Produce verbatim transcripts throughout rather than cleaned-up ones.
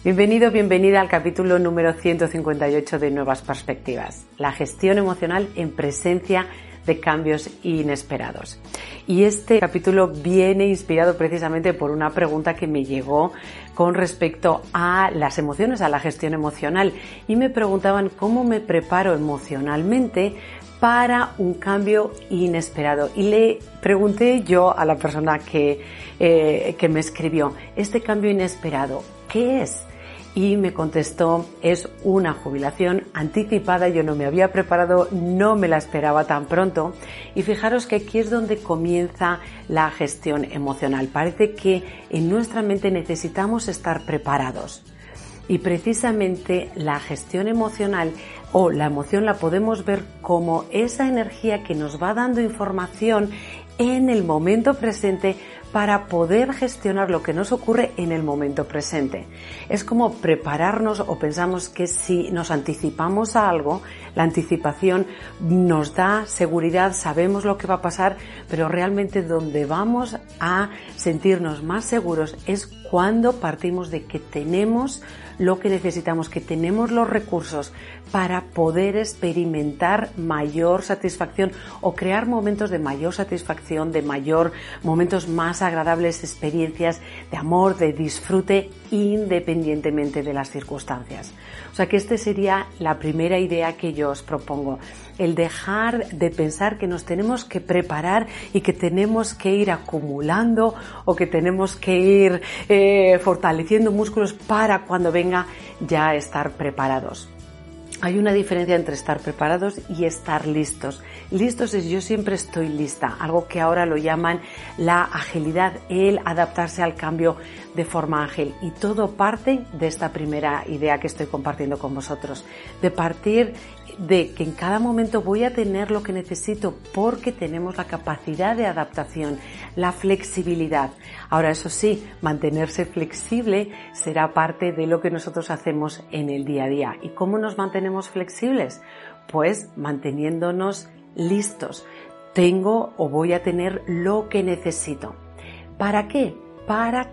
Bienvenido, bienvenida al capítulo número ciento cincuenta y ocho de Nuevas Perspectivas, la gestión emocional en presencia de cambios inesperados. Y este capítulo viene inspirado precisamente por una pregunta que me llegó con respecto a las emociones, a la gestión emocional, y me preguntaban cómo me preparo emocionalmente para un cambio inesperado. Y le pregunté yo a la persona que, eh, que me escribió, ¿este cambio inesperado qué es? Y me contestó, es una jubilación anticipada, yo no me había preparado, no me la esperaba tan pronto. Y fijaros que aquí es donde comienza la gestión emocional. Parece que en nuestra mente necesitamos estar preparados. Y precisamente la gestión emocional o la emoción la podemos ver como esa energía que nos va dando información en el momento presente para poder gestionar lo que nos ocurre en el momento presente. Es como prepararnos, o pensamos que si nos anticipamos a algo, la anticipación nos da seguridad, sabemos lo que va a pasar, pero realmente donde vamos a sentirnos más seguros es cuando partimos de que tenemos lo que necesitamos, que tenemos los recursos para poder experimentar mayor satisfacción o crear momentos de mayor satisfacción, de mayor, momentos más agradables, experiencias de amor, de disfrute, independientemente de las circunstancias. O sea que esta sería la primera idea que yo os propongo, el dejar de pensar que nos tenemos que preparar y que tenemos que ir acumulando o que tenemos que ir eh, fortaleciendo músculos para cuando venga ya estar preparados. Hay una diferencia entre estar preparados y estar listos. Listos es yo siempre estoy lista, algo que ahora lo llaman la agilidad, el adaptarse al cambio de forma ágil. Y todo parte de esta primera idea que estoy compartiendo con vosotros, de partir de que en cada momento voy a tener lo que necesito porque tenemos la capacidad de adaptación, la flexibilidad. Ahora, eso sí, mantenerse flexible será parte de lo que nosotros hacemos en el día a día. ¿Y cómo nos mantenemos flexibles? Pues manteniéndonos listos. Tengo o voy a tener lo que necesito. ¿Para qué? Para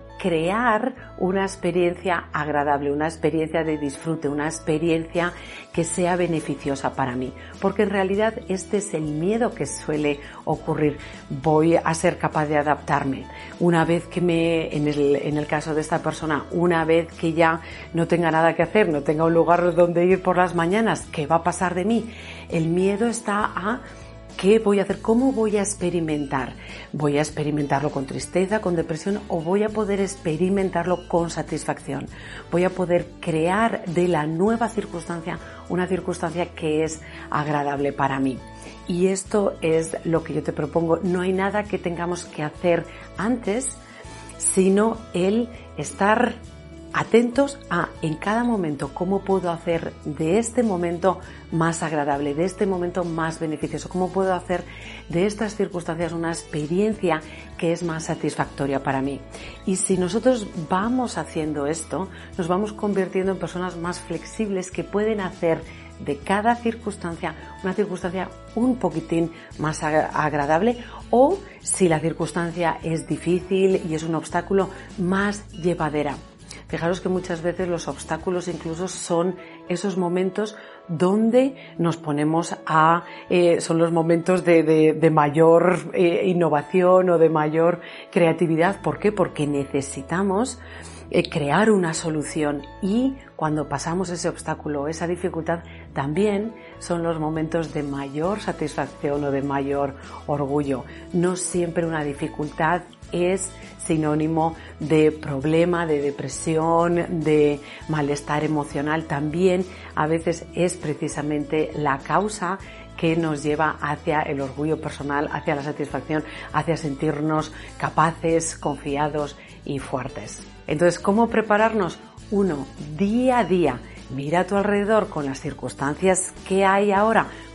crear una experiencia agradable, una experiencia de disfrute, una experiencia que sea beneficiosa para mí. Porque en realidad este es el miedo que suele ocurrir. Voy a ser capaz de adaptarme. Una vez que me, en el, en el caso de esta persona, una vez que ya no tenga nada que hacer, no tenga un lugar donde ir por las mañanas, ¿qué va a pasar de mí? El miedo está a ¿qué voy a hacer? ¿Cómo voy a experimentar? ¿Voy a experimentarlo con tristeza, con depresión o voy a poder experimentarlo con satisfacción? Voy a poder crear de la nueva circunstancia una circunstancia que es agradable para mí. Y esto es lo que yo te propongo. No hay nada que tengamos que hacer antes, sino el estar atentos a en cada momento cómo puedo hacer de este momento más agradable, de este momento más beneficioso, cómo puedo hacer de estas circunstancias una experiencia que es más satisfactoria para mí. Y si nosotros vamos haciendo esto, nos vamos convirtiendo en personas más flexibles que pueden hacer de cada circunstancia una circunstancia un poquitín más agradable, o si la circunstancia es difícil y es un obstáculo, más llevadera. Fijaros que muchas veces los obstáculos incluso son esos momentos donde nos ponemos a, eh, son los momentos de, de, de mayor eh, innovación o de mayor creatividad. ¿Por qué? Porque necesitamos eh, crear una solución, y cuando pasamos ese obstáculo, esa dificultad, también son los momentos de mayor satisfacción o de mayor orgullo. No siempre una dificultad es sinónimo de problema, de depresión, de malestar emocional. También a veces es precisamente la causa que nos lleva hacia el orgullo personal, hacia la satisfacción, hacia sentirnos capaces, confiados y fuertes. Entonces, ¿cómo prepararnos? Uno, día a día. Mira a tu alrededor con las circunstancias que hay ahora,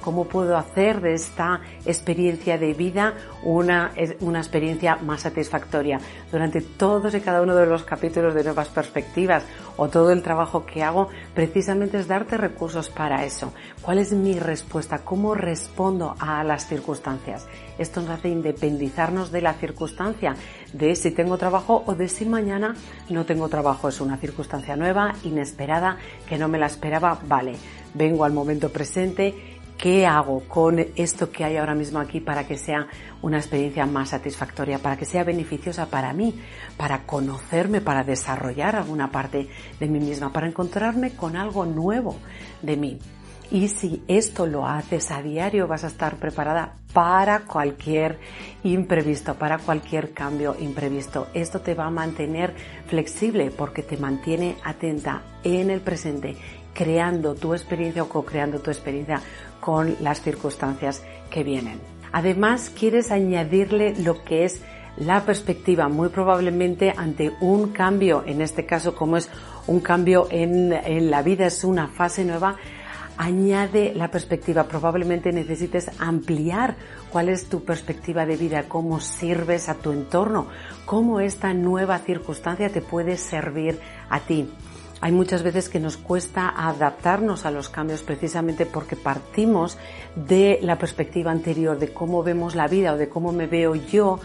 cómo puedo hacer de esta experiencia de vida una, una experiencia más satisfactoria. Durante todos y cada uno de los capítulos de Nuevas Perspectivas o todo el trabajo que hago, precisamente es darte recursos para eso. ¿Cuál es mi respuesta? ¿Cómo respondo a las circunstancias? Esto nos hace independizarnos de la circunstancia, de si tengo trabajo o de si mañana no tengo trabajo. Es una circunstancia nueva, inesperada, que no me la esperaba. Vale, vengo al momento presente. ¿Qué hago con esto que hay ahora mismo aquí para que sea una experiencia más satisfactoria, para que sea beneficiosa para mí, para conocerme, para desarrollar alguna parte de mí misma, para encontrarme con algo nuevo de mí? Y si esto lo haces a diario, vas a estar preparada para cualquier imprevisto, para cualquier cambio imprevisto. Esto te va a mantener flexible porque te mantiene atenta en el presente, creando tu experiencia o co-creando tu experiencia con las circunstancias que vienen. Además, quieres añadirle lo que es la perspectiva, muy probablemente ante un cambio, en este caso como es un cambio en, en la vida, es una fase nueva. Añade la perspectiva, probablemente necesites ampliar cuál es tu perspectiva de vida, cómo sirves a tu entorno, cómo esta nueva circunstancia te puede servir a ti. Hay muchas veces que nos cuesta adaptarnos a los cambios precisamente porque partimos de la perspectiva anterior, de cómo vemos la vida o de cómo me veo yo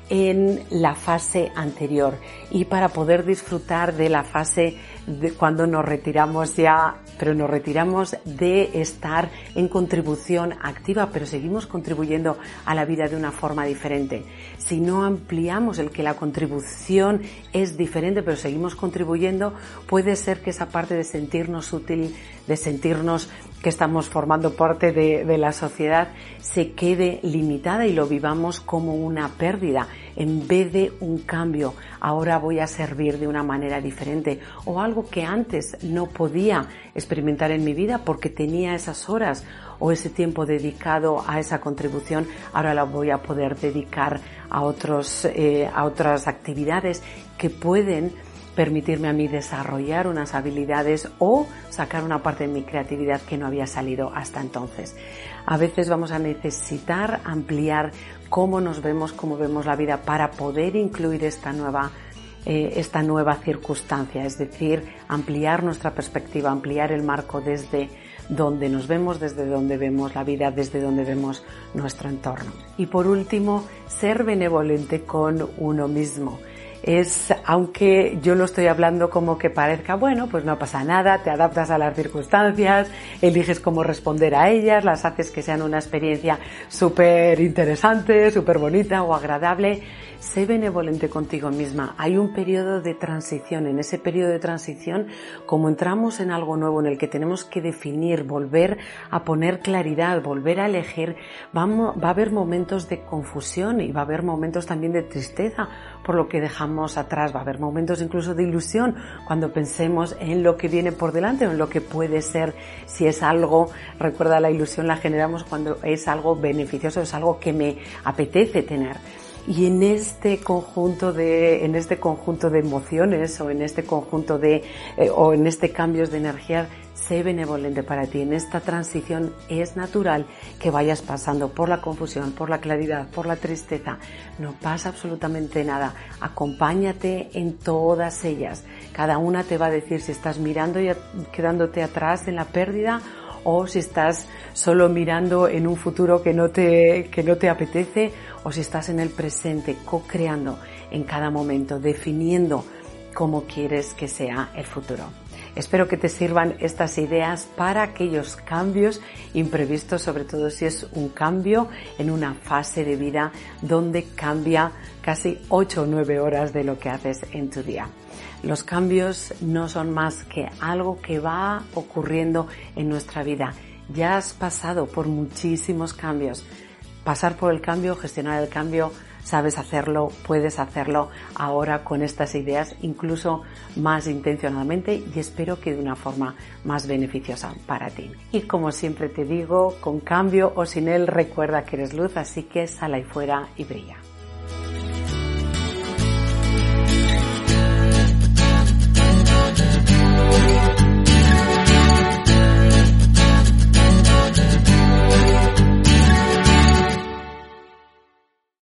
en la fase anterior. Y para poder disfrutar de la fase de cuando nos retiramos ya, pero nos retiramos de estar en contribución activa, pero seguimos contribuyendo a la vida de una forma diferente. Si no ampliamos el que la contribución es diferente, pero seguimos contribuyendo, puede ser que esa parte de sentirnos útil, de sentirnos que estamos formando parte de, de la sociedad, se quede limitada y lo vivamos como una pérdida en vez de un cambio. Ahora voy a servir de una manera diferente, o algo que antes no podía experimentar en mi vida porque tenía esas horas o ese tiempo dedicado a esa contribución, ahora la voy a poder dedicar a otros, eh, a otras actividades que pueden permitirme a mí desarrollar unas habilidades o sacar una parte de mi creatividad que no había salido hasta entonces. A veces vamos a necesitar ampliar cómo nos vemos, cómo vemos la vida para poder incluir esta nueva, eh, esta nueva circunstancia, es decir, ampliar nuestra perspectiva, ampliar el marco desde donde nos vemos, desde donde vemos la vida, desde donde vemos nuestro entorno. Y por último, ser benevolente con uno mismo. Es, aunque yo lo estoy hablando como que parezca, bueno, pues no pasa nada, te adaptas a las circunstancias, eliges cómo responder a ellas, las haces que sean una experiencia súper interesante, súper bonita o agradable. Sé benevolente contigo misma. Hay un periodo de transición. En ese periodo de transición, como entramos en algo nuevo en el que tenemos que definir, volver a poner claridad, volver a elegir, vamos, va a haber momentos de confusión y va a haber momentos también de tristeza por lo que dejamos atrás. Va a haber momentos incluso de ilusión cuando pensemos en lo que viene por delante o en lo que puede ser. Si es algo, recuerda, la ilusión la generamos cuando es algo beneficioso, es algo que me apetece tener. Y en este conjunto de, en este conjunto de emociones o en este conjunto de, eh, o en este cambios de energía, sé benevolente para ti. En esta transición es natural que vayas pasando por la confusión, por la claridad, por la tristeza. No pasa absolutamente nada. Acompáñate en todas ellas. Cada una te va a decir si estás mirando y quedándote atrás en la pérdida o si estás solo mirando en un futuro que no te, que no te apetece, o si estás en el presente, co-creando en cada momento, definiendo cómo quieres que sea el futuro. Espero que te sirvan estas ideas para aquellos cambios imprevistos, sobre todo si es un cambio en una fase de vida donde cambia casi ocho o nueve horas de lo que haces en tu día. Los cambios no son más que algo que va ocurriendo en nuestra vida. Ya has pasado por muchísimos cambios. Pasar por el cambio, gestionar el cambio, sabes hacerlo, puedes hacerlo ahora con estas ideas, incluso más intencionadamente, y espero que de una forma más beneficiosa para ti. Y como siempre te digo, con cambio o sin él, recuerda que eres luz, así que sal ahí fuera y brilla.